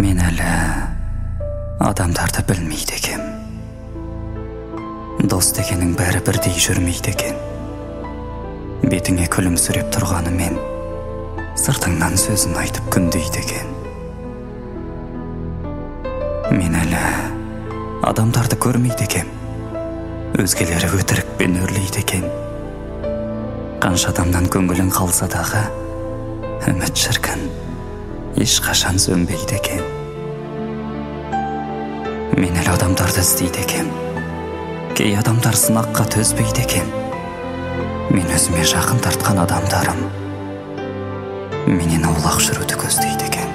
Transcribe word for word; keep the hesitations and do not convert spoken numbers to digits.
Мен әлі адамдарды білмейді екем. Дос дегенің бәрі бірдей жүрмейді екен. Бетіңе күлімсіреп тұрғаны мен, сыртыңнан сөзін айтып күндейді екен. Мен әлі адамдарды көрмейді екем. Өзгелері өтірікпен өрлейді екен. Қанша адамнан көңілің қалса дағы, үміт шіркін ешқашан сөнбейді екен. Мен әлі адамдарды іздейді екем. Кей адамдар сынаққа төзбейді екен. Мен өзіме жақын тартқан адамдарым менен аулақ жүруді көздейді екен.